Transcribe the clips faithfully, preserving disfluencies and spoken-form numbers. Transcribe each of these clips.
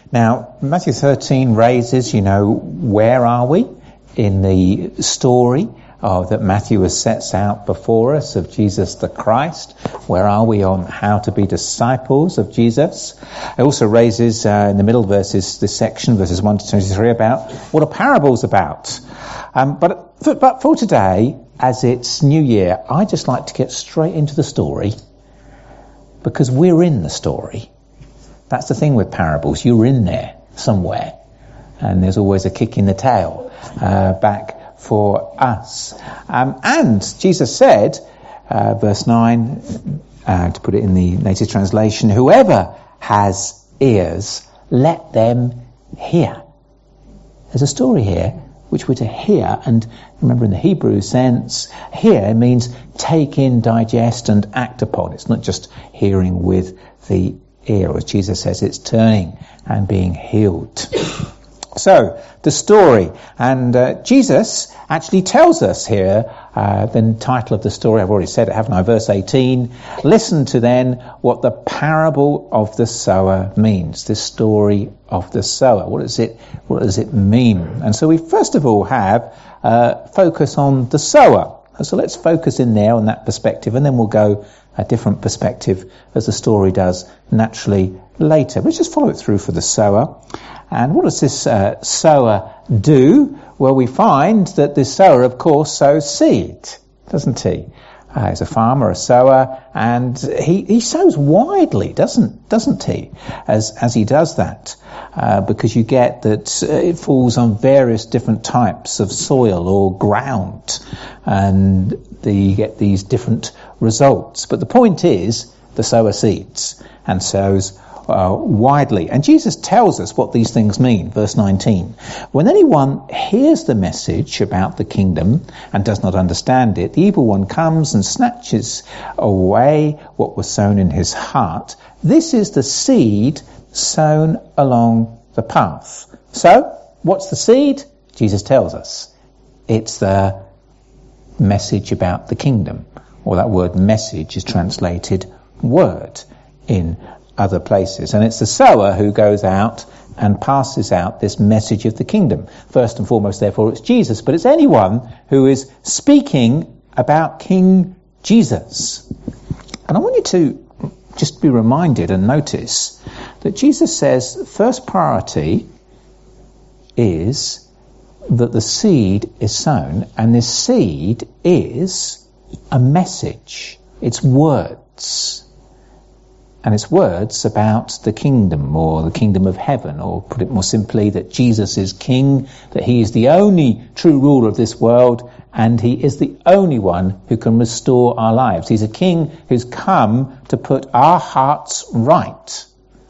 Now, Matthew thirteen raises, you know, where are we in the story uh, that Matthew has sets out before us of Jesus the Christ? Where are we on how to be disciples of Jesus? It also raises uh, in the middle verses, this section, verses one to twenty-three, about what are parables about. Um, but, for, but for today, as it's New Year, I just like to get straight into the story because we're in the story. That's the thing with parables. You're in there somewhere. And there's always a kick in the tail uh, back for us. Um, and Jesus said, uh, verse nine, uh, to put it in the native translation, whoever has ears, let them hear. There's a story here which we're to hear. And remember, in the Hebrew sense, hear means take in, digest and act upon. It's not just hearing with the ear, as Jesus says, it's turning and being healed. So, the story, and uh, Jesus actually tells us here, uh, the title of the story, I've already said it, haven't I? Verse eighteen, listen to then what the parable of the sower means, this story of the sower. What does it, what does it mean? And so we first of all have uh, focus on the sower. So let's focus in there on that perspective, and then we'll go a different perspective as the story does naturally later. Let's just follow it through for the sower. And what does this uh, sower do? Well, we find that this sower, of course, sows seed, doesn't he? Uh, he's a farmer, a sower, and he, he sows widely, doesn't doesn't he? As as he does that, uh, because you get that uh, it falls on various different types of soil or ground, and the, you get these different results. But the point is, the sower seeds and sows Uh, widely. And Jesus tells us what these things mean. Verse nineteen. When anyone hears the message about the kingdom and does not understand it, the evil one comes and snatches away what was sown in his heart. This is the seed sown along the path. So, what's the seed? Jesus tells us. It's the message about the kingdom. Or that word message is translated word in other places. And it's the sower who goes out and passes out this message of the kingdom. First and foremost, therefore, it's Jesus, but it's anyone who is speaking about King Jesus. And I want you to just be reminded and notice that Jesus says first priority is that the seed is sown, and this seed is a message. It's words. And it's words about the kingdom, or the kingdom of heaven, or put it more simply, that Jesus is king, that he is the only true ruler of this world, and he is the only one who can restore our lives. He's a king who's come to put our hearts right.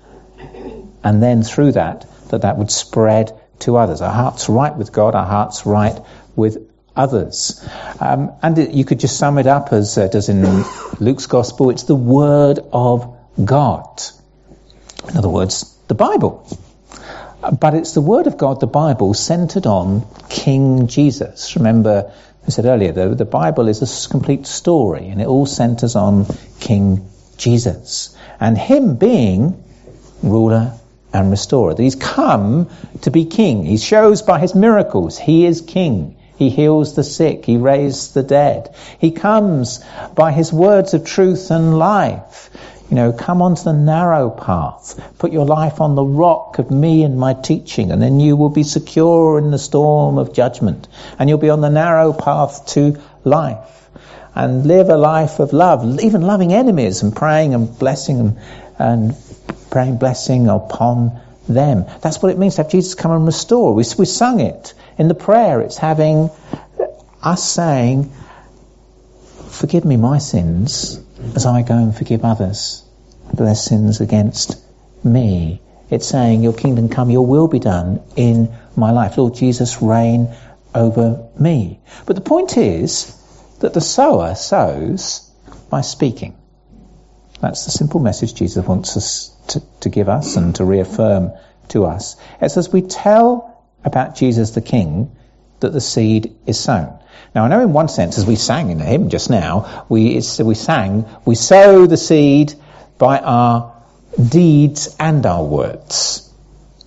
And then through that, that that would spread to others. Our hearts right with God, our hearts right with others. Um, and it, you could just sum it up as uh, does in Luke's gospel, it's the word of God. In other words, the Bible. But it's the word of God, the Bible, centered on King Jesus. Remember, I said earlier, the, the Bible is a complete story, and it all centers on King Jesus. And him being ruler and restorer. That he's come to be king. He shows by his miracles he is king. He heals the sick. He raised the dead. He comes by his words of truth and life. You know, come onto the narrow path. Put your life on the rock of me and my teaching, and then you will be secure in the storm of judgment. And you'll be on the narrow path to life. And live a life of love, even loving enemies and praying and blessing them, and praying blessing upon them. That's what it means to have Jesus come and restore. We, we sung it in the prayer. It's having us saying, forgive me my sins as I go and forgive others for their sins against me. It's saying, your kingdom come, your will be done in my life. Lord Jesus, reign over me. But the point is that the sower sows by speaking. That's the simple message Jesus wants us to, to give us and to reaffirm to us. It's as we tell about Jesus the King that the seed is sown. Now, I know in one sense, as we sang in the hymn just now, we it's, we sang, we sow the seed by our deeds and our words.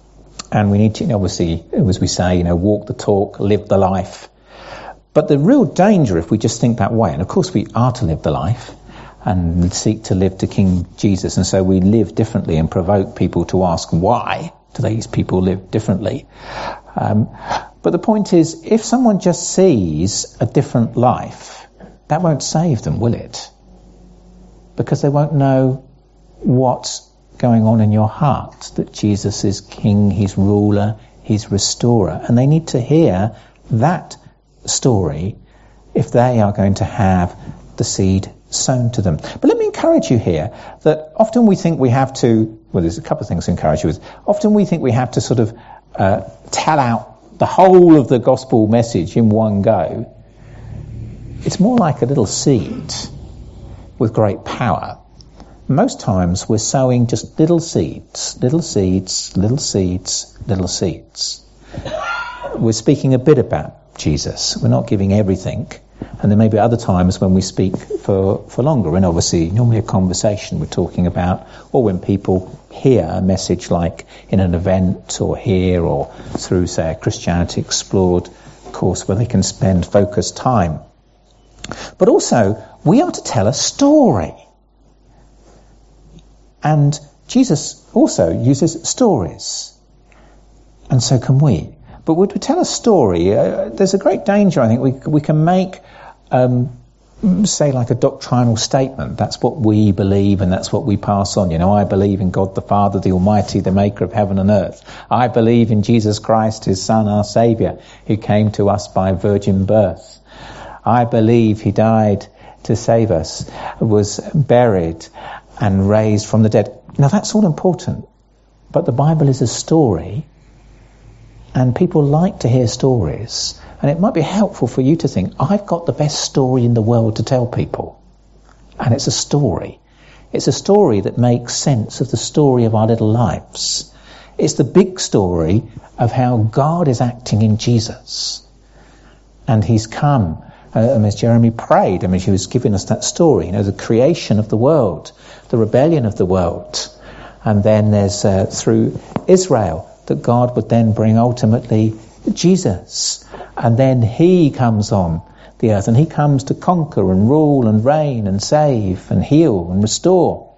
And we need to, obviously, as we say, you know, walk the talk, live the life. But the real danger if we just think that way, and of course we are to live the life and seek to live to King Jesus, and so we live differently and provoke people to ask why do these people live differently. Um, but the point is, if someone just sees a different life, that won't save them, will it? Because they won't know what's going on in your heart, that Jesus is King, He's ruler, He's restorer, and they need to hear that story if they are going to have the seed sown to them. But let me encourage you here that often we think we have to, well, there's a couple of things to encourage you with. Often we think we have to sort of uh, tell out the whole of the gospel message in one go. It's more like a little seed with great power. Most times we're sowing just little seeds, little seeds, little seeds, little seeds. We're speaking a bit about Jesus. We're not giving everything. And there may be other times when we speak for, for longer. And obviously, normally a conversation we're talking about, or when people hear a message like in an event or here or through, say, a Christianity Explored course where they can spend focused time. But also, we are to tell a story. And Jesus also uses stories. And so can we. But when we tell a story, uh, there's a great danger, I think. We, we can make, um, say, like a doctrinal statement. That's what we believe and that's what we pass on. You know, I believe in God the Father, the Almighty, the maker of heaven and earth. I believe in Jesus Christ, His Son, our Saviour, who came to us by virgin birth. I believe He died to save us, was buried and raised from the dead. Now, that's all important. But the Bible is a story. And people like to hear stories. And it might be helpful for you to think, I've got the best story in the world to tell people. And it's a story. It's a story that makes sense of the story of our little lives. It's the big story of how God is acting in Jesus. And He's come, uh, and as Jeremy prayed, I mean, she was giving us that story, you know, the creation of the world, the rebellion of the world. And then there's, uh, through Israel, that God would then bring ultimately Jesus. And then He comes on the earth and He comes to conquer and rule and reign and save and heal and restore.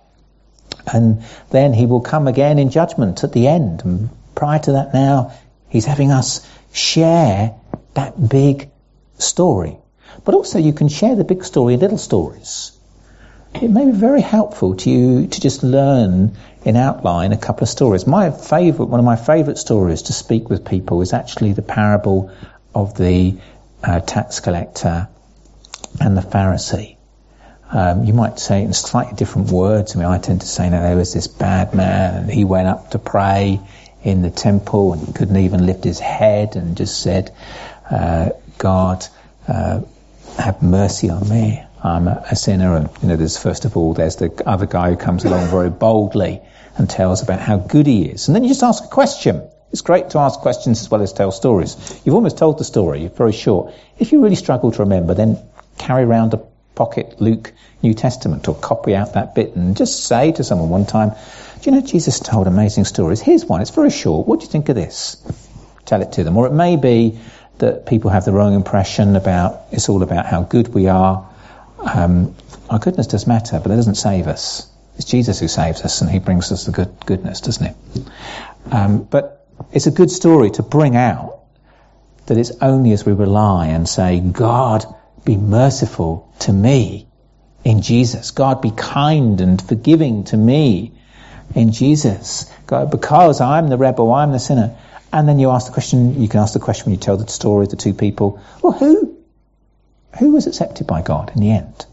And then He will come again in judgment at the end. And prior to that now, He's having us share that big story. But also you can share the big story in little stories. It may be very helpful to you to just learn in outline a couple of stories. My favourite, one of my favourite stories to speak with people is actually the parable of the uh, tax collector and the Pharisee. Um, you might say it in slightly different words. I mean, I tend to say, no, there was this bad man and he went up to pray in the temple and he couldn't even lift his head and just said, uh, God, uh, have mercy on me. I'm a, a sinner. And, you know, there's, first of all, there's the other guy who comes along very boldly and tells about how good he is. And then you just ask a question. It's great to ask questions as well as tell stories. You've almost told the story, you're very short. If you really struggle to remember, then carry around a pocket Luke New Testament or copy out that bit and just say to someone one time, do you know Jesus told amazing stories? Here's one, it's very short. What do you think of this? Tell it to them. Or it may be that people have the wrong impression about, it's all about how good we are. Um, our goodness does matter, but it doesn't save us. It's Jesus who saves us and He brings us the good goodness, doesn't He? Um, but it's a good story to bring out that it's only as we rely and say, God, be merciful to me in Jesus. God, be kind and forgiving to me in Jesus. God, because I'm the rebel, I'm the sinner. And then you ask the question, you can ask the question when you tell the story of the two people, well, who, who was accepted by God in the end?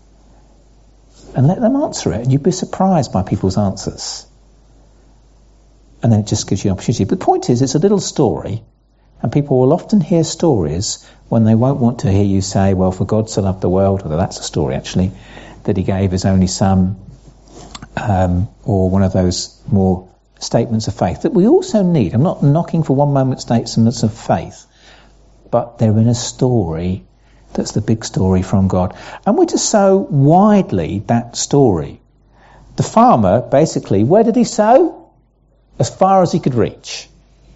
And let them answer it, and you'd be surprised by people's answers. And then it just gives you an opportunity. But the point is, it's a little story, and people will often hear stories when they won't want to hear you say, well, for God so loved the world, although that's a story actually, that He gave His only Son, um, or one of those more statements of faith that we also need. I'm not knocking for one moment statements of faith, but they're in a story that's the big story from God. And we're to sow widely that story. The farmer, basically, where did he sow? As far as he could reach.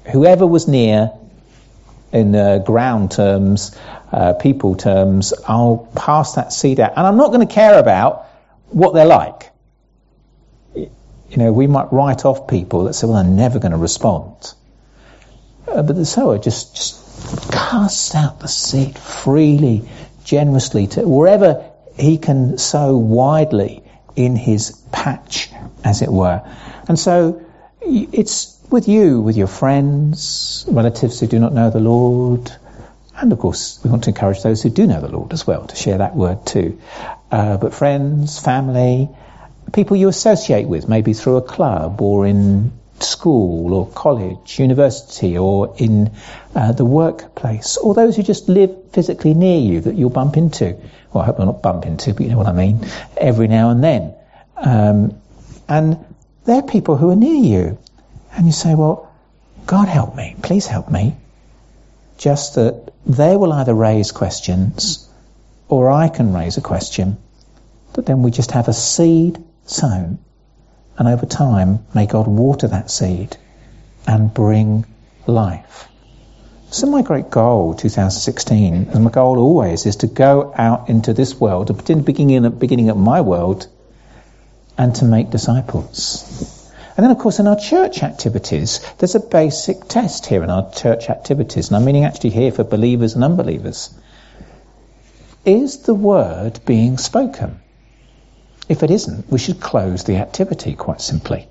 whoever was near, in uh, ground terms, uh, people terms, I'll pass that seed out. And I'm not going to care about what they're like. You know, we might write off people that say, well, they're never going to respond. Uh, but the sower just, just casts out the seed freely, generously, to wherever he can sow widely in his patch, as it were. And so it's with you, with your friends, relatives who do not know the Lord. And of course, we want to encourage those who do know the Lord as well to share that word too. Uh, but friends, family, people you associate with, maybe through a club or in school or college, university, or in uh, the workplace, or those who just live physically near you that you'll bump into. Well, I hope I'll not bump into, but you know what I mean, every now and then. Um, and they're people who are near you. And you say, well, God help me, please help me. Just that they will either raise questions or I can raise a question. But then we just have a seed sown. And over time, may God water that seed and bring life. So my great goal, two thousand sixteen, and my goal always, is to go out into this world, to beginning at beginning at my world, and to make disciples. And then, of course, in our church activities, there's a basic test here in our church activities, and I'm meaning actually here for believers and unbelievers. Is the word being spoken? If it isn't, we should close the activity, quite simply.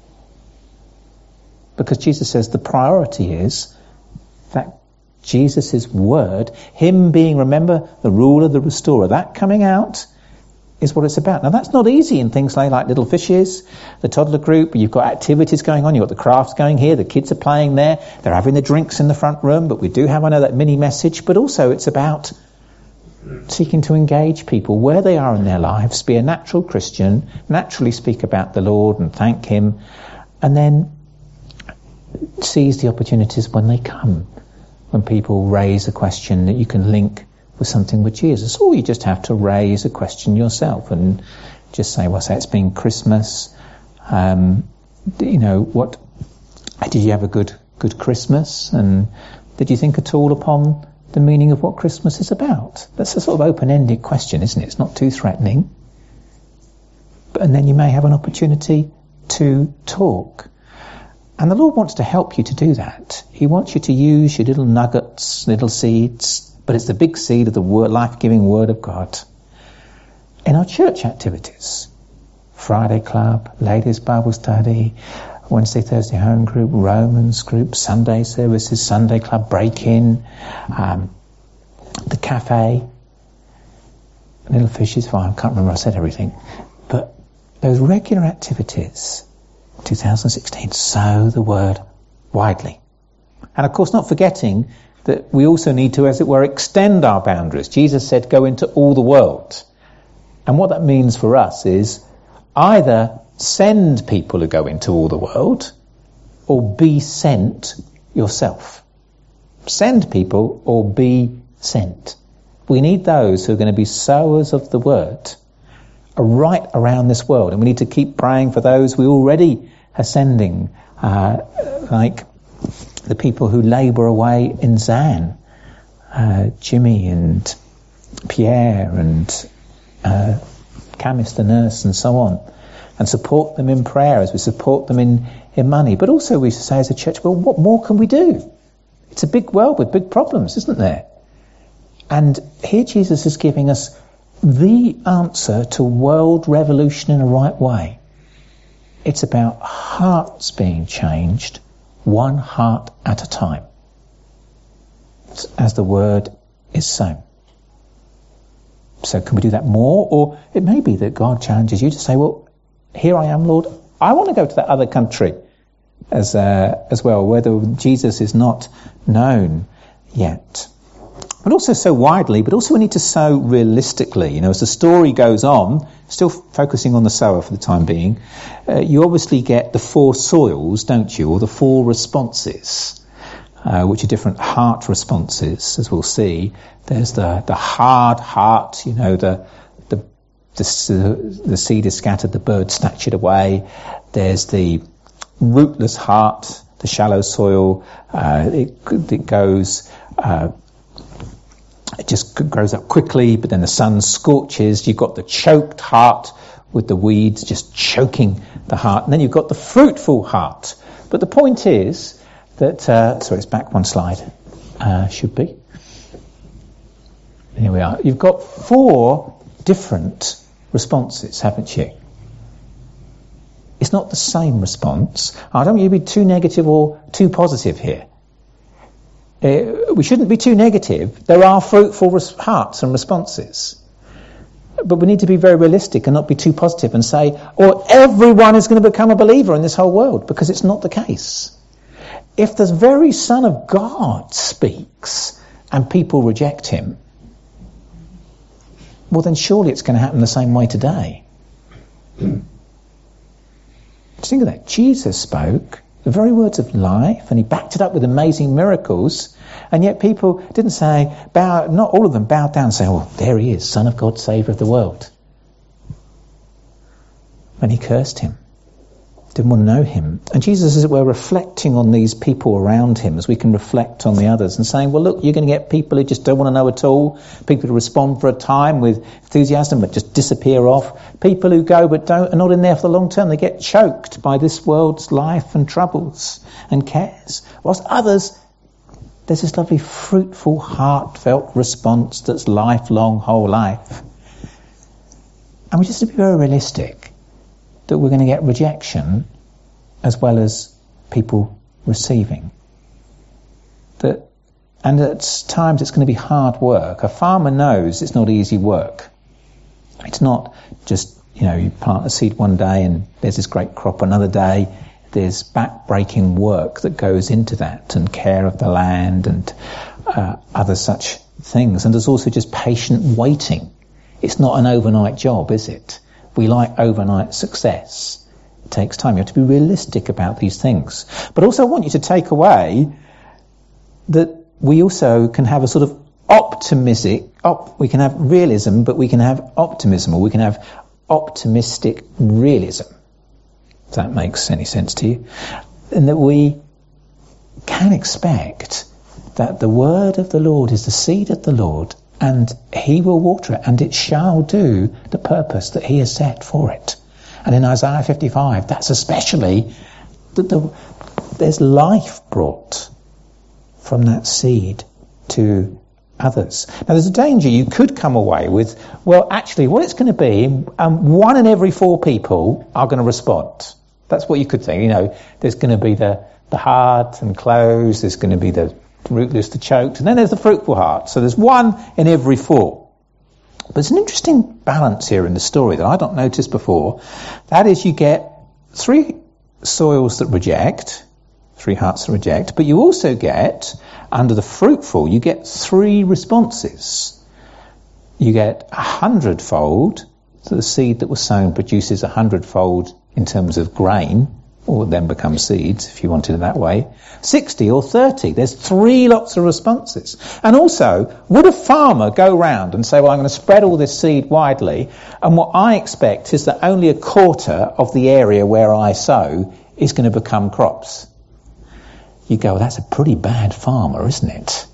Because Jesus says the priority is that Jesus' word, him being, remember, the ruler, the restorer, that coming out is what it's about. Now that's not easy in things like, like Little Fishes, the toddler group. You've got activities going on, you've got the crafts going here, the kids are playing there, they're having the drinks in the front room, but we do have, I know, that mini message, but also it's about seeking to engage people where they are in their lives, be a natural Christian, naturally speak about the Lord and thank him, and then seize the opportunities when they come, when people raise a question that you can link with something with Jesus. Or you just have to raise a question yourself and just say, well, say it's been Christmas, um, you know, what, did you have a good, good Christmas? And did you think at all upon the meaning of what Christmas is about? That's a sort of open-ended question, isn't it? It's not too threatening. But, and then you may have an opportunity to talk. And the Lord wants to help you to do that. He wants you to use your little nuggets, little seeds, but it's the big seed of the word, life-giving Word of God. In our church activities, Friday club, ladies Bible study, Wednesday, Thursday home group, Romans group, Sunday services, Sunday club break-in, um, the cafe, Little Fishes, fine, I can't remember I said everything. But those regular activities, two thousand sixteen, sow the word widely. And of course not forgetting that we also need to, as it were, extend our boundaries. Jesus said, go into all the world. And what that means for us is either send people who go into all the world, or be sent yourself. Send people or be sent. We need those who are going to be sowers of the word right around this world. And we need to keep praying for those we already are sending, uh, like the people who labour away in Zan, uh, Jimmy and Pierre and uh, Camis the nurse and so on, and support them in prayer as we support them in, in money. But also we say as a church, well, what more can we do? It's a big world with big problems, isn't there? And here Jesus is giving us the answer to world revolution in a right way. It's about hearts being changed, one heart at a time, as the word is sown. So can we do that more? Or it may be that God challenges you to say, well, here I am, Lord, I want to go to that other country as uh, as well, where the, Jesus is not known yet. But also so widely, but also we need to sow realistically. You know, as the story goes on, still focusing on the sower for the time being, uh, you obviously get the four soils, don't you, or the four responses, uh, which are different heart responses, as we'll see. There's the, the hard heart, you know, the, the, the, the seed is scattered, the birds snatch it away. There's the rootless heart, the shallow soil, uh, it, it goes, uh, it just grows up quickly, but then the sun scorches. You've got the choked heart with the weeds just choking the heart. And then you've got the fruitful heart. But the point is that, uh, sorry, it's back one slide. Uh, should be. Here we are. You've got four different responses, haven't you? It's not the same response. I don't want you to be too negative or too positive here. Uh, we shouldn't be too negative. There are fruitful res- hearts and responses. But we need to be very realistic and not be too positive and say, oh, everyone is going to become a believer in this whole world, because it's not the case. If the very Son of God speaks and people reject him, well, then surely it's going to happen the same way today. Just think of that. Jesus spoke the very words of life, and he backed it up with amazing miracles, and yet people didn't say, bow, not all of them bowed down and say, oh, there he is, Son of God, Saviour of the world. And he cursed him. Didn't want to know him. And Jesus, as it were, reflecting on these people around him as we can reflect on the others and saying, well, look, you're going to get people who just don't want to know at all, people who respond for a time with enthusiasm but just disappear off, people who go but don't, are not in there for the long term. They get choked by this world's life and troubles and cares. Whilst others, there's this lovely, fruitful, heartfelt response that's lifelong, whole life. And we just have to be very realistic that we're going to get rejection as well as people receiving. That, and at times it's going to be hard work. A farmer knows it's not easy work. It's not just, you know, you plant a seed one day and there's this great crop another day. There's back-breaking work that goes into that, and care of the land and uh, other such things. And there's also just patient waiting. It's not an overnight job, is it? We like overnight success. It takes time. You have to be realistic about these things. But also I want you to take away that we also can have a sort of optimistic, op, we can have realism, but we can have optimism, or we can have optimistic realism. If that makes any sense to you. And that we can expect that the word of the Lord is the seed of the Lord, and he will water it, and it shall do the purpose that he has set for it. And in Isaiah fifty-five, that's especially that the, there's life brought from that seed to others. Now there's a danger. You could come away with, well, actually what it's going to be, um, one in every four people are going to respond. That's what you could think. You know, there's going to be the, the hard and closed, there's going to be the rootless, the choked, and then there's the fruitful heart. So there's one in every four. But there's an interesting balance here in the story that I don't notice before. That is, you get three soils that reject, three hearts that reject, but you also get, under the fruitful, you get three responses. You get a hundredfold, so the seed that was sown produces a hundredfold in terms of grain, or then become seeds, if you wanted it that way. sixty or thirty. There's three lots of responses. And also, would a farmer go round and say, well, I'm going to spread all this seed widely, and what I expect is that only a quarter of the area where I sow is going to become crops? You go, well, that's a pretty bad farmer, isn't it?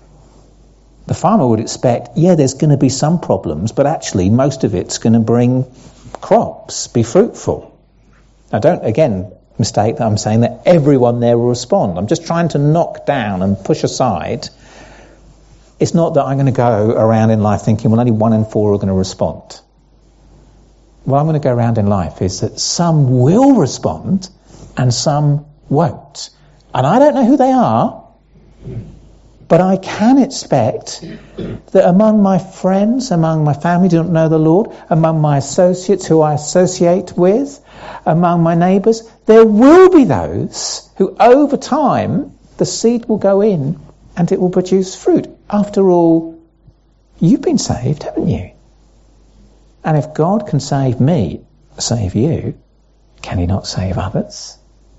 The farmer would expect, yeah, there's going to be some problems, but actually most of it's going to bring crops, be fruitful. Now don't, again, mistake that I'm saying that everyone there will respond. I'm just trying to knock down and push aside. It's not that I'm going to go around in life thinking, well, only one in four are going to respond. What I'm going to go around in life is that some will respond and some won't. And I don't know who they are, but I can expect that among my friends, among my family who don't know the Lord, among my associates who I associate with, among my neighbours, there will be those who over time the seed will go in and it will produce fruit. After all, you've been saved, haven't you? And if God can save me, save you, can he not save others?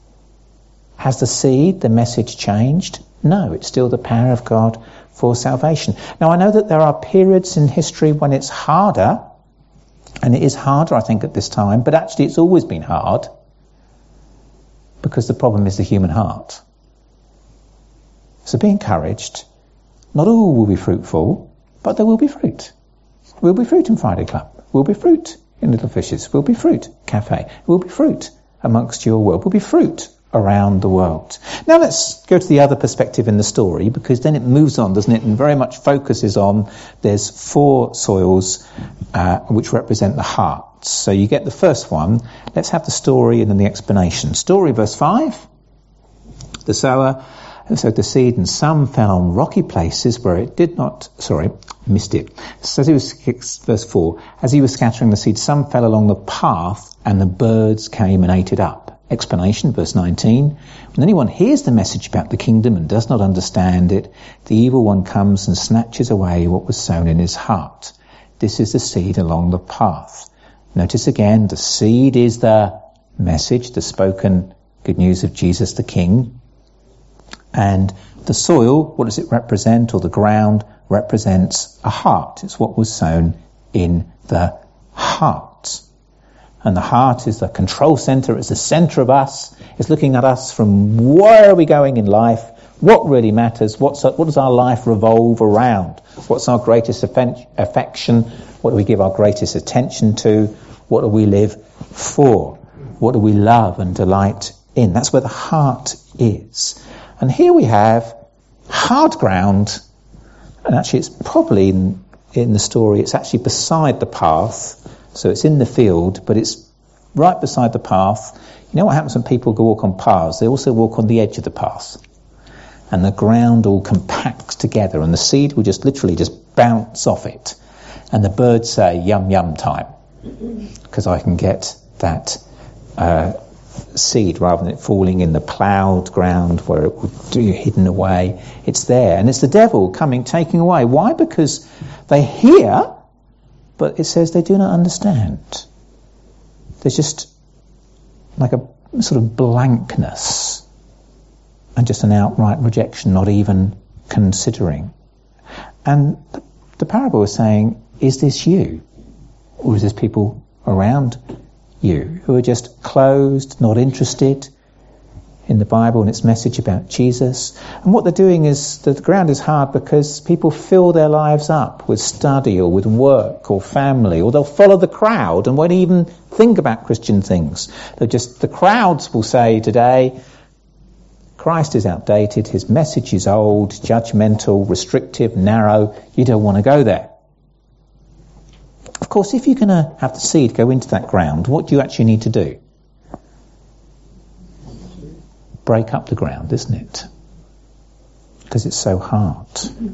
Has the seed, the message changed? No, it's still the power of God for salvation. Now I know that there are periods in history when it's harder, and it is harder I think at this time, but actually it's always been hard, because the problem is the human heart. So be encouraged. Not all will be fruitful, but there will be fruit. Will be fruit in Friday Club. Will be fruit in Little Fishes. Will be fruit Cafe. Will be fruit amongst your world. Will be fruit around the world. Now let's go to the other perspective in the story, because then it moves on, doesn't it, and very much focuses on there's four soils uh, which represent the heart. So you get the first one. Let's have the story and then the explanation. Story, verse five. The sower sowed the seed, and some fell on rocky places where it did not, sorry, missed it. So as he was, verse four, as he was scattering the seed, some fell along the path, and the birds came and ate it up. Explanation, verse nineteen. When anyone hears the message about the kingdom and does not understand it, the evil one comes and snatches away what was sown in his heart. This is the seed along the path. Notice again, the seed is the message, the spoken good news of Jesus the King. And the soil, what does it represent? Or the ground represents a heart. It's what was sown in the heart. And the heart is the control centre. It's the centre of us. It's looking at us from where are we going in life? What really matters? What's what does our life revolve around? What's our greatest affection? What do we give our greatest attention to? What do we live for? What do we love and delight in? That's where the heart is. And here we have hard ground, and actually it's probably in, in the story, it's actually beside the path, so it's in the field, but it's right beside the path. You know what happens when people go walk on paths? They also walk on the edge of the path, and the ground all compacts together, and the seed will just literally just bounce off it, and the birds say, yum yum time, because I can get that uh seed rather than it falling in the ploughed ground where it would be hidden away. It's there, and it's the devil coming, taking away. Why? Because they hear, but it says they do not understand. There's just like a sort of blankness and just an outright rejection, not even considering. And the, the parable is saying, is this you? Or is this people around you who are just closed, not interested in the Bible and its message about Jesus? And what they're doing is that the ground is hard because people fill their lives up with study or with work or family, or they'll follow the crowd and won't even think about Christian things. They're just, the crowds will say today, Christ is outdated, his message is old, judgmental, restrictive, narrow, you don't want to go there. Of course, if you're going to have the seed go into that ground, what do you actually need to do? Break up the ground, isn't it? Because it's so hard.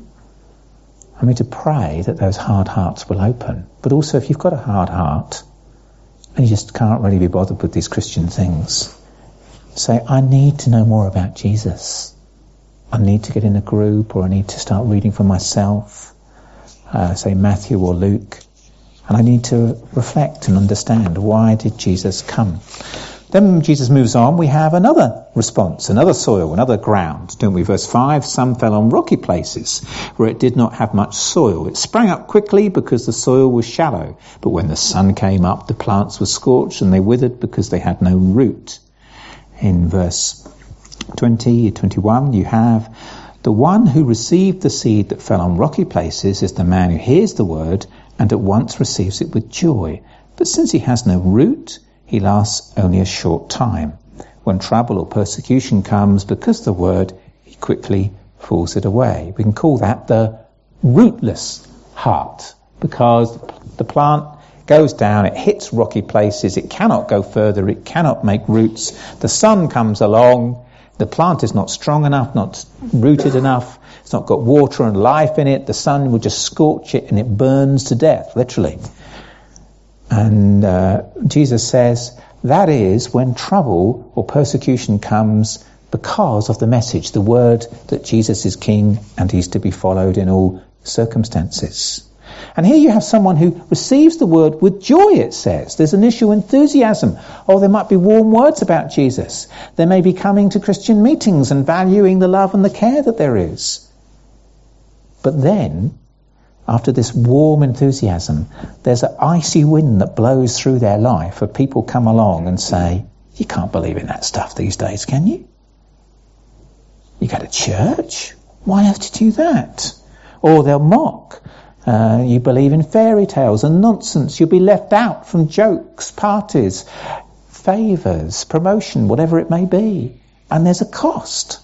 I mean, to pray that those hard hearts will open. But also, if you've got a hard heart and you just can't really be bothered with these Christian things, say, I need to know more about Jesus. I need to get in a group, or I need to start reading for myself, uh, say Matthew or Luke. And I need to reflect and understand, why did Jesus come? Then when Jesus moves on, we have another response, another soil, another ground, don't we? Verse five, some fell on rocky places where it did not have much soil. It sprang up quickly because the soil was shallow. But when the sun came up, the plants were scorched and they withered because they had no root. In verse twenty, twenty-one, you have the one who received the seed that fell on rocky places is the man who hears the word and at once receives it with joy. But since he has no root, he lasts only a short time. When trouble or persecution comes because of the word, he quickly falls it away. We can call that the rootless heart, because the plant goes down, it hits rocky places, it cannot go further, it cannot make roots. The sun comes along, the plant is not strong enough, not rooted enough, it's not got water and life in it, the sun will just scorch it and it burns to death, literally. And uh, Jesus says that is when trouble or persecution comes because of the message, the word that Jesus is King and he's to be followed in all circumstances. And here you have someone who receives the word with joy, it says. There's initial enthusiasm. Oh, there might be warm words about Jesus. They may be coming to Christian meetings and valuing the love and the care that there is. But then, after this warm enthusiasm, there's an icy wind that blows through their life, where people come along and say, you can't believe in that stuff these days, can you? You go to church? Why have to do that? Or they'll mock. Uh, you believe in fairy tales and nonsense. You'll be left out from jokes, parties, favours, promotion, whatever it may be. And there's a cost.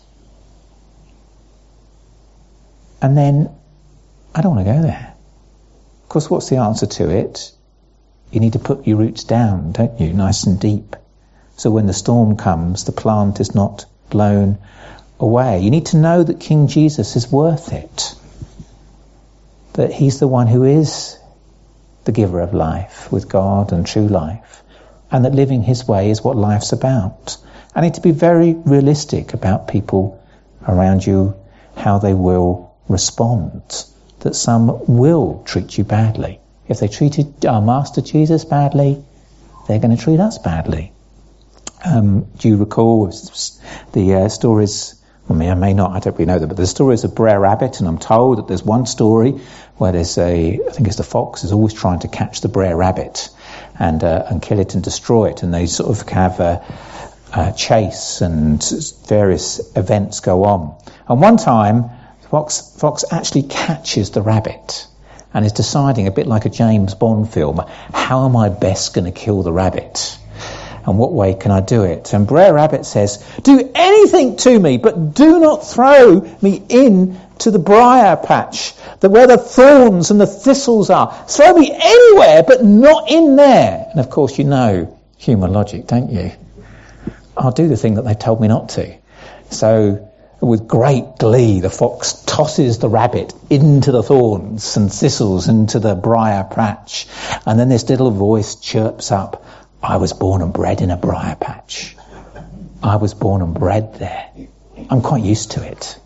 And then, I don't want to go there. Of course, what's the answer to it? You need to put your roots down, don't you? Nice and deep. So when the storm comes, the plant is not blown away. You need to know that King Jesus is worth it. That he's the one who is the giver of life with God and true life. And that living his way is what life's about. I need to be very realistic about people around you, how they will respond. That some will treat you badly. If they treated our Master Jesus badly, they're going to treat us badly. Um, do you recall the uh, stories, I mean, I may not, I don't really know them, but the stories of Brer Rabbit, and I'm told that there's one story where there's a, I think it's the fox is always trying to catch the Brer Rabbit and uh, and kill it and destroy it, and they sort of have a, a chase and various events go on. And one time, Fox, Fox actually catches the rabbit and is deciding, a bit like a James Bond film, how am I best going to kill the rabbit? And what way can I do it? And Brer Rabbit says, do anything to me, but do not throw me in to the briar patch, the, where the thorns and the thistles are. Throw me anywhere, but not in there. And of course you know human logic, don't you? I'll do the thing that they told me not to. So with great glee, the fox tosses the rabbit into the thorns and thistles, into the briar patch. And then this little voice chirps up, I was born and bred in a briar patch. I was born and bred there. I'm quite used to it.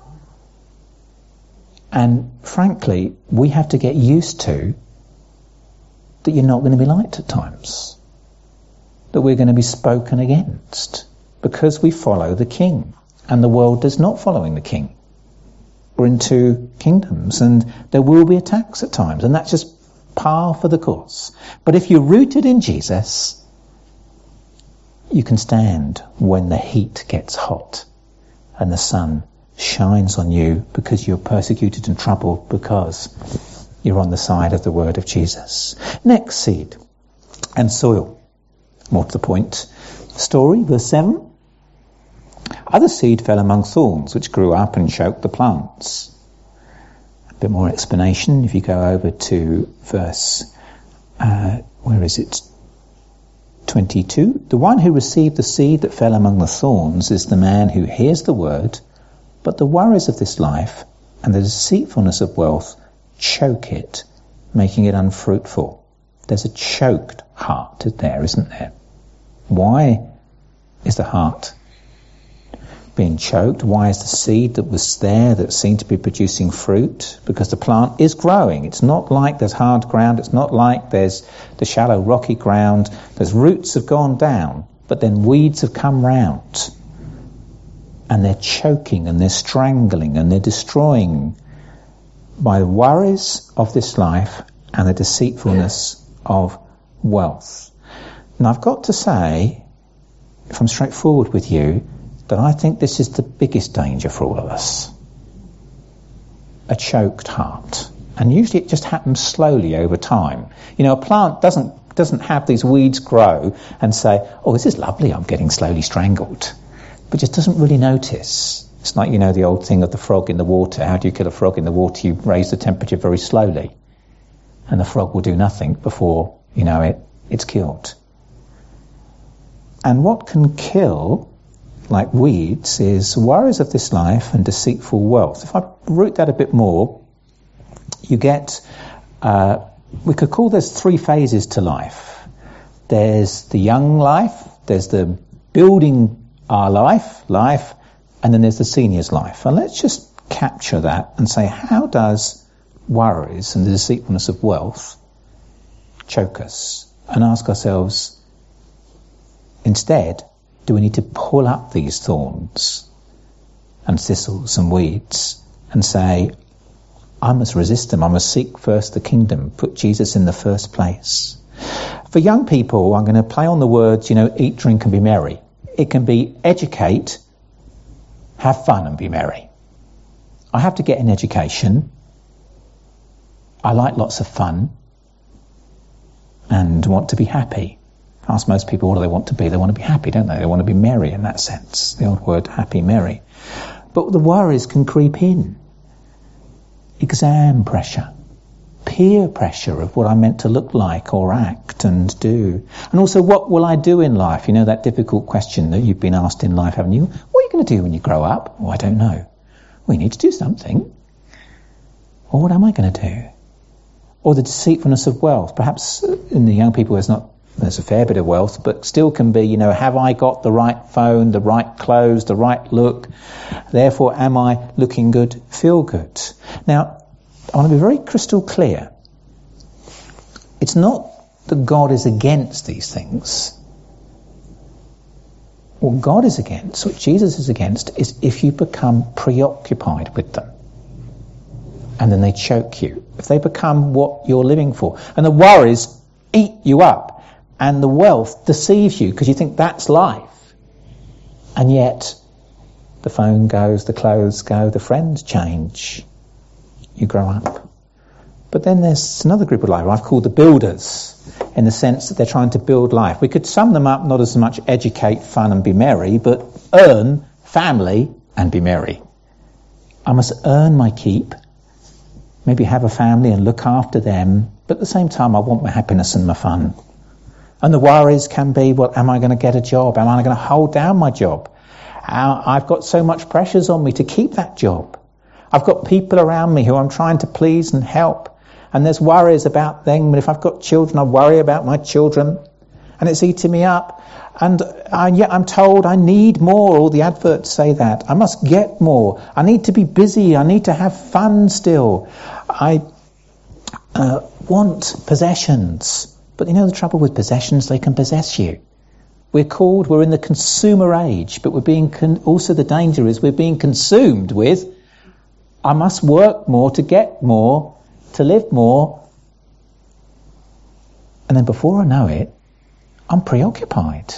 And frankly, we have to get used to that you're not going to be liked at times. That we're going to be spoken against because we follow the King. And the world is not following the King. We're in two kingdoms and there will be attacks at times, and that's just par for the course. But if you're rooted in Jesus, you can stand when the heat gets hot and the sun shines on you because you're persecuted and troubled because you're on the side of the word of Jesus. Next, seed and soil. More to the point. Story, verse seven. Other seed fell among thorns, which grew up and choked the plants. A bit more explanation if you go over to verse, uh, where is it? twenty-two. The one who received the seed that fell among the thorns is the man who hears the word, but the worries of this life and the deceitfulness of wealth choke it, making it unfruitful. There's a choked heart there, isn't there? Why is the heart being choked? Why is the seed that was there that seemed to be producing fruit? Because the plant is growing. It's not like there's hard ground. It's not like there's the shallow rocky ground. There's roots have gone down, but then weeds have come round. And they're choking and they're strangling and they're destroying by the worries of this life and the deceitfulness of wealth. And I've got to say, if I'm straightforward with you, that I think this is the biggest danger for all of us. A choked heart. And usually it just happens slowly over time. You know, a plant doesn't doesn't have these weeds grow and say, oh, this is lovely, I'm getting slowly strangled. But just doesn't really notice. It's like, you know, the old thing of the frog in the water. How do you kill a frog in the water? You raise the temperature very slowly. And the frog will do nothing before, you know, it it's killed. And what can kill, like weeds, is worries of this life and deceitful wealth. If I root that a bit more, you get, uh, we could call there's three phases to life. There's the young life, there's the building our life, life, and then there's the senior's life. And let's just capture that and say, how does worries and the deceitfulness of wealth choke us? And ask ourselves, instead, do we need to pull up these thorns and thistles and weeds and say, I must resist them, I must seek first the kingdom, put Jesus in the first place. For young people, I'm going to play on the words, you know, eat, drink and be merry. It can be educate, have fun and be merry. I have to get an education. I like lots of fun and want to be happy. Ask most people what do they want to be. They want to be happy, don't they? They want to be merry in that sense. The old word happy, merry. But the worries can creep in. Exam pressure. Peer pressure of what I'm meant to look like or act and do. And also, what will I do in life? You know that difficult question that you've been asked in life, haven't you? What are you going to do when you grow up? Oh, I don't know. Well, you need to do something. Or what am I going to do? Or the deceitfulness of wealth. Perhaps in the young people there's not there's a fair bit of wealth, but still can be, you know, have I got the right phone, the right clothes, the right look? Therefore, am I looking good, feel good? Now, I want to be very crystal clear. It's not that God is against these things. What God is against, what Jesus is against, is if you become preoccupied with them. And then they choke you. If they become what you're living for. And the worries eat you up. And the wealth deceives you because you think that's life. And yet, the phone goes, the clothes go, the friends change. You grow up. But then there's another group of life I've called the builders, in the sense that they're trying to build life. We could sum them up not as much educate, fun and be merry, but earn, family and be merry. I must earn my keep, maybe have a family and look after them, but at the same time I want my happiness and my fun. And the worries can be, well, am I going to get a job? Am I going to hold down my job? I've got so much pressures on me to keep that job. I've got people around me who I'm trying to please and help. And there's worries about them. But if I've got children, I worry about my children. And it's eating me up. And uh, yet I'm told I need more. All the adverts say that. I must get more. I need to be busy. I need to have fun still. I uh, want possessions. But you know the trouble with possessions? They can possess you. We're called, we're in the consumer age. But we're being con- also the danger is we're being consumed with I must work more to get more, to live more. And then before I know it, I'm preoccupied.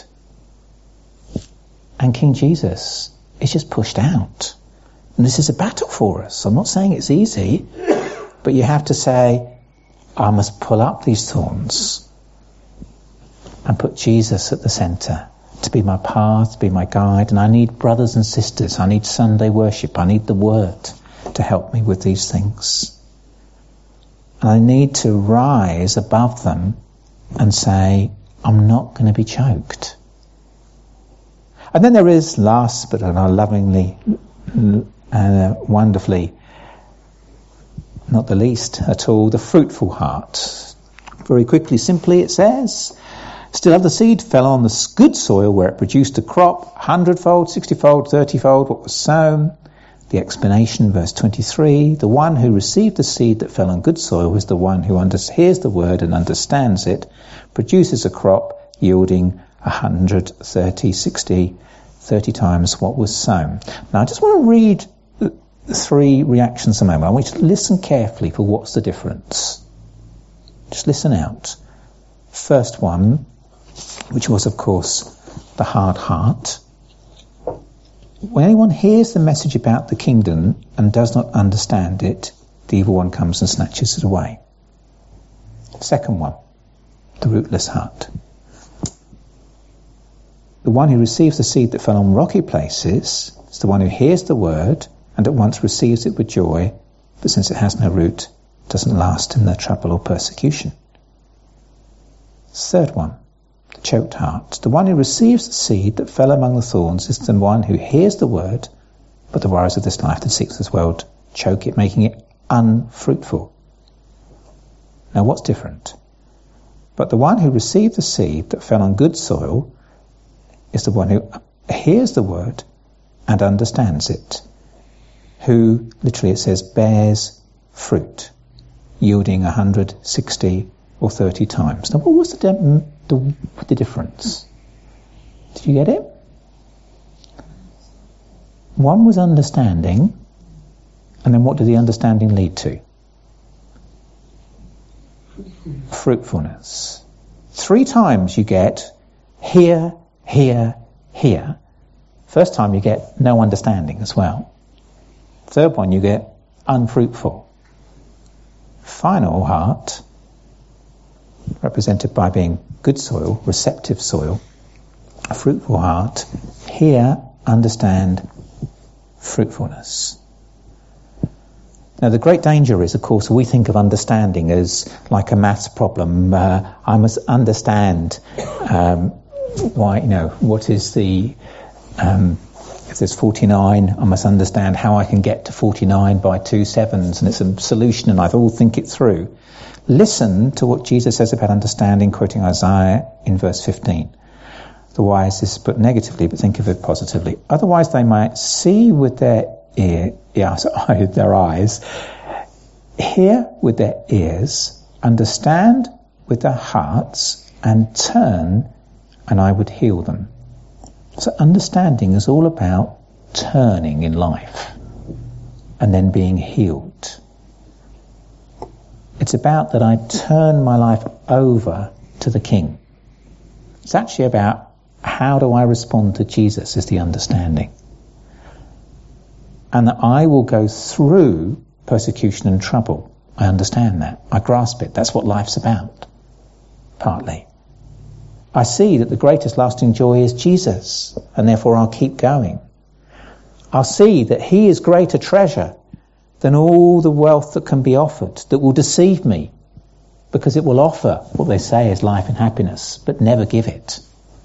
And King Jesus is just pushed out. And this is a battle for us. I'm not saying it's easy, but you have to say, I must pull up these thorns and put Jesus at the centre to be my path, to be my guide. And I need brothers and sisters. I need Sunday worship. I need the Word to help me with these things. And I need to rise above them and say, I'm not going to be choked. And then there is, last but lovingly and uh, wonderfully, not the least at all, the fruitful heart. Very quickly, simply it says, still other seed fell on the good soil where it produced a crop, hundredfold, sixtyfold, thirtyfold, what was sown. The explanation, verse twenty-three, the one who received the seed that fell on good soil was the one who under- hears the word and understands it, produces a crop yielding one hundred, thirty, sixty, thirty times what was sown. Now I just want to read three reactions a moment. I want you to listen carefully for what's the difference. Just listen out. First one, which was of course the hard heart. When anyone hears the message about the kingdom and does not understand it, the evil one comes and snatches it away. Second one, the rootless heart. The one who receives the seed that fell on rocky places is the one who hears the word and at once receives it with joy, but since it has no root, doesn't last in the trouble or persecution. Third one, the choked heart. The one who receives the seed that fell among the thorns is the one who hears the word, but the worries of this life that seeks this world choke it, making it unfruitful. Now what's different? But the one who received the seed that fell on good soil is the one who hears the word and understands it, who, literally it says, bears fruit, yielding one hundred, sixty or thirty times. Now what was the de- The, the difference? Did you get it? One was understanding, and then what did the understanding lead to? Fruitfulness. Three times you get here, here, here. First time you get no understanding as well. Third one, you get unfruitful. Final heart, represented by being good soil, receptive soil, a fruitful heart, hear, understand, fruitfulness. Now the great danger is, of course, we think of understanding as like a maths problem. Uh, I must understand um, why, you know, what is the, um, if there's forty-nine, I must understand how I can get to forty-nine by two sevens, and it's a solution, and I all think it through. Listen to what Jesus says about understanding, quoting Isaiah in verse fifteen. The wise is put negatively, but think of it positively. Otherwise they might see with their ear, yes, their eyes, hear with their ears, understand with their hearts, and turn, and I would heal them. So understanding is all about turning in life and then being healed. It's about that I turn my life over to the King. It's actually about how do I respond to Jesus is the understanding. And that I will go through persecution and trouble. I understand that. I grasp it. That's what life's about, partly. I see that the greatest lasting joy is Jesus, and therefore I'll keep going. I'll see that he is greater treasure than all the wealth that can be offered, that will deceive me, because it will offer what they say is life and happiness, but never give it.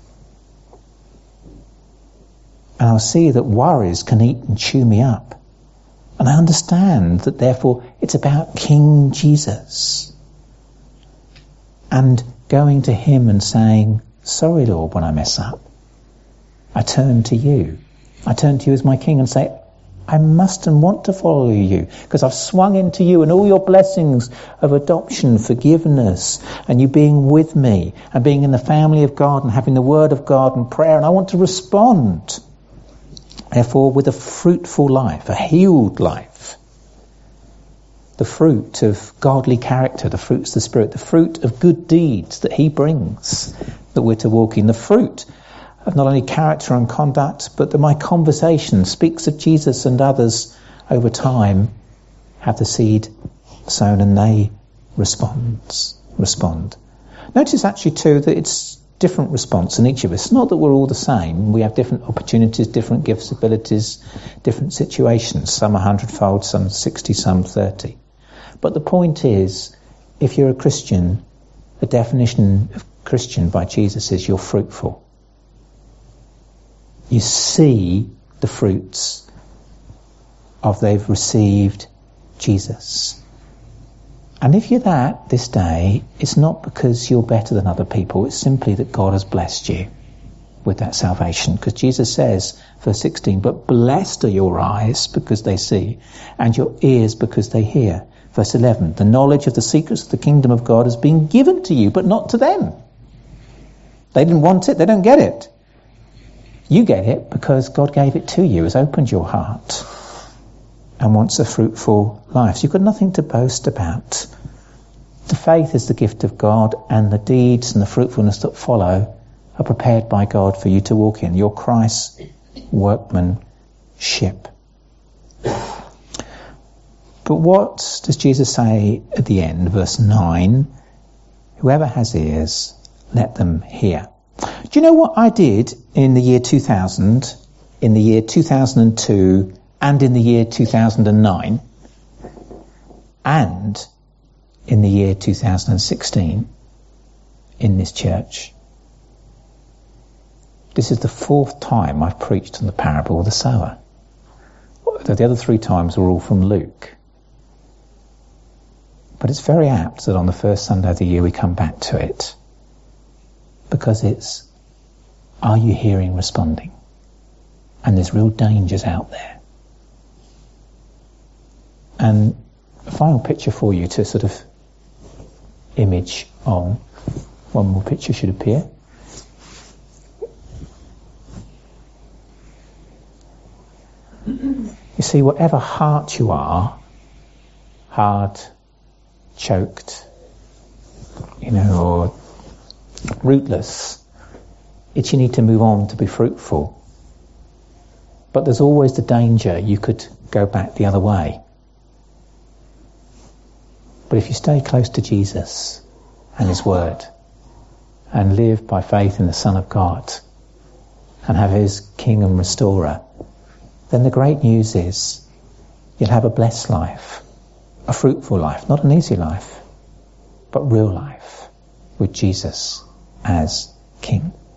And I'll see that worries can eat and chew me up. And I understand that therefore it's about King Jesus. And going to him and saying, sorry Lord, when I mess up. I turn to you. I turn to you as my King and say, I must and want to follow you because I've swung into you and all your blessings of adoption, forgiveness, and you being with me and being in the family of God and having the word of God and prayer, and I want to respond. Therefore, with a fruitful life, a healed life, the fruit of godly character, the fruits of the Spirit, the fruit of good deeds that he brings, that we're to walk in, the fruit of not only character and conduct, but that my conversation speaks of Jesus and others over time have the seed sown and they respond. respond. Notice actually too that it's different response in each of us. Not that we're all the same. We have different opportunities, different gifts, abilities, different situations. Some a hundredfold, some sixty, some thirty. But the point is, if you're a Christian, the definition of Christian by Jesus is you're fruitful. You see the fruits of they've received Jesus. And if you're that this day, it's not because you're better than other people, it's simply that God has blessed you with that salvation. Because Jesus says, verse sixteen, but blessed are your eyes because they see, and your ears because they hear. Verse eleven, the knowledge of the secrets of the kingdom of God has been given to you, but not to them. They didn't want it, they don't get it. You get it because God gave it to you, has opened your heart and wants a fruitful life. So you've got nothing to boast about. The faith is the gift of God, and the deeds and the fruitfulness that follow are prepared by God for you to walk in. You're Christ's workmanship. But what does Jesus say at the end, verse nine? Whoever has ears, let them hear. Do you know what I did in the year two thousand, in the year two thousand two, and in the year two thousand nine, and in the year two thousand sixteen in this church? This is the fourth time I've preached on the parable of the sower. The other three times were all from Luke. But it's very apt that on the first Sunday of the year we come back to it, because it's, are you hearing, responding? And there's real dangers out there. And a final picture for you to sort of image on. One more picture should appear. You see, whatever heart you are, hard, choked, you know, or rootless, it's you need to move on to be fruitful. But there's always the danger you could go back the other way. But if you stay close to Jesus and his word and live by faith in the Son of God and have his King and Restorer, then the great news is you'll have a blessed life, a fruitful life, not an easy life, but real life with Jesus as King.